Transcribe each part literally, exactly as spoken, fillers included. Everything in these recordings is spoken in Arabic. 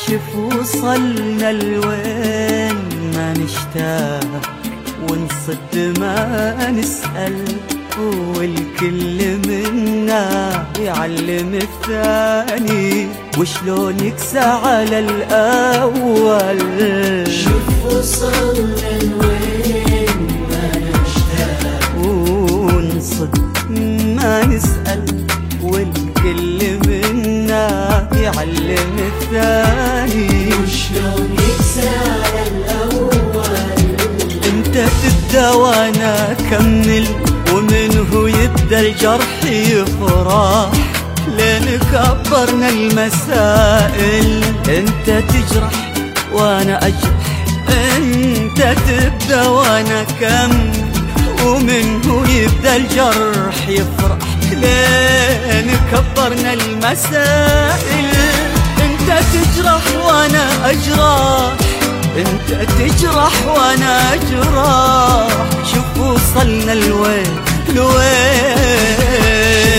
شوف وصلنا لوين ما نشتاق ونصد ما نسأل، والكل منا يعلم الثاني وشلون يكسى على الأول. شوف وصلنا لوين ما نشتاق ونصد ما نسأل، والكل منا يعلم الثاني وشلون يكسى على الأول. انت تبدأ وانا اكمل، ومنه يبدأ الجرح يفرح، لين كبرنا المسائل. انت تجرح وانا اجرح، انت تبدأ وانا اكمل، ومنه يبدأ الجرح يفرح، لين كبرنا المسائل. انت تجرح وانا اجرح، انت تجرح وانا اجرح، شوف وصلنا لوين لوين.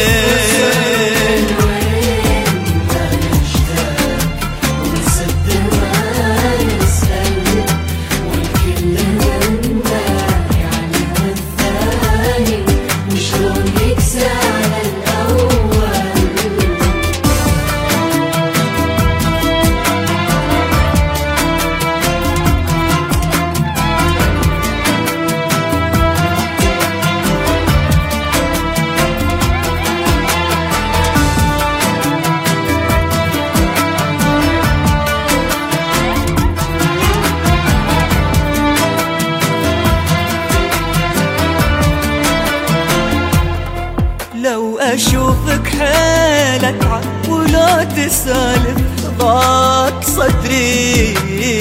لو أشوفك حيل أتعب ولو تسالف ضاق صدري،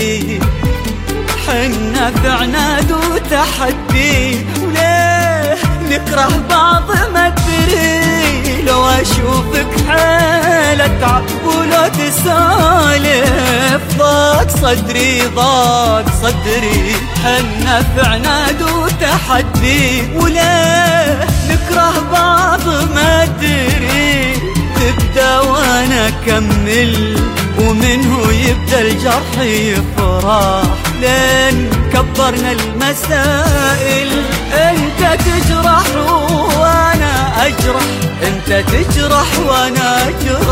حنا في عناد وتحدي وليه نكره بعض ما أدري. لو أشوفك حيل أتعب ولو تسالف ضاق صدري ضاق صدري، حنا في عناد وتحدي وليه نكره بعض ما أدري. تبدأ وانا اكمل، ومنه يبدأ الجرح يفرح، لين كبرنا المسائل. انت تجرح وانا اجرح، انت تجرح وانا اجرح،